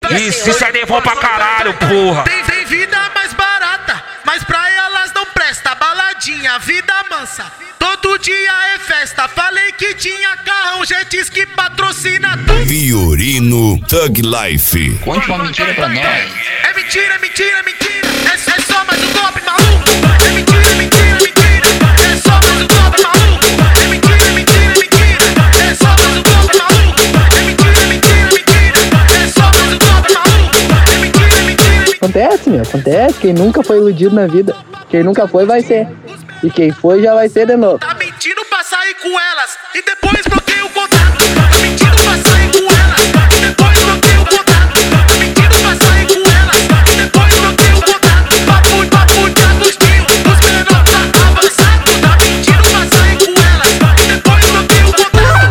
Isso é bom pra caralho, porra. Tem vida mais barata, mas pra elas não presta. Baladinha, vida mansa, todo dia é festa. Falei que tinha carrão, jet ski patrocina tudo. Fiorino Thug Life. Conte uma mentira pra nós. É mentira, mentira, mentira. É só mais um golpe maluco. É mentira, mentira, mentira. É só mais um golpe maluco. É mentira, mentira, mentira. É só mais um golpe maluco. É mentira, mentira, mentira. É só mais um golpe maluco. É mentira, mentira, mentira. Acontece, meu, acontece. Quem nunca foi iludido na vida, quem nunca foi vai ser. E quem foi já vai ser de novo. Tá mentindo pra sair com elas e depois bloqueia o contato. Tá mentindo pra sair com elas e depois bloqueia o contato. Tá mentindo pra sair com elas e depois bloqueia o contato. Papo de Agostinho, os menor tá avançado. Tá mentindo pra sair com elas e depois bloqueia o contato.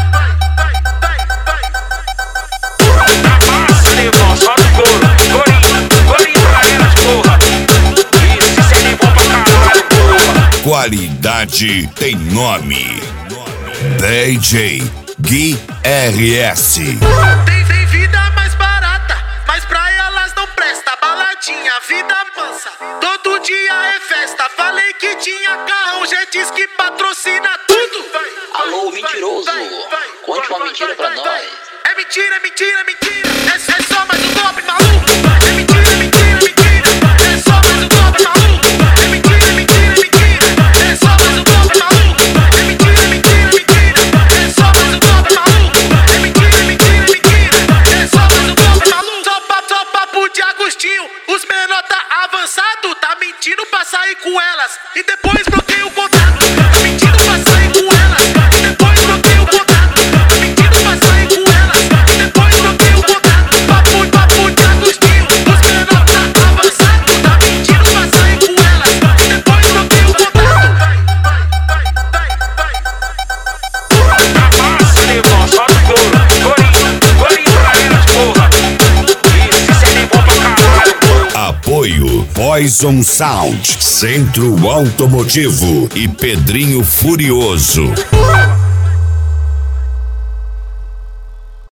Na massa, negão, só no couro. Corinho pra elas, porra. Isso é bom pra caralho, porra. Qualidade tem nome. DJ Gui RS. Tem vida mais barata, mas pra elas não presta. Baladinha, vida mansa, todo dia é festa. Falei que tinha carrão, jet ski patrocina tudo. Alô, mentiroso. Conte uma mentira pra nós. É mentira, mentira, mentira. É só mais um golpe maluco. É mentira, mentira, mentira. É só mais um golpe maluco. É mentira, mentira, mentira. É só mais um golpe maluco. É mentira, mentira, mentira. É só mais um golpe maluco. É mentira, mentira, mentira. É só mais um golpe maluco. Só papo de Agostinho, os menor tá avançado. Tá mentindo pra sair com elas e depois bloqueia o contato. Tá mentindo pra sair com elas e depois bloqueia o contato. Tá mentindo pra sair com elas e depois bloqueia o contato. Papo de Agostinho, os menor tá avançado. Tá mentindo pra sair com elas e depois bloqueia o contato. Na massa, negão, só no couro. Corinho pra elas, porra. Isso é bom pra caralho, porra. Apoio Poison Sound, Centro Automotivo e Pedrinho Furioso.